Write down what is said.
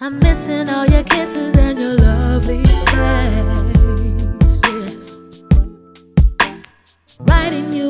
I'm missing all your kisses and your lovely face. Yes, writing you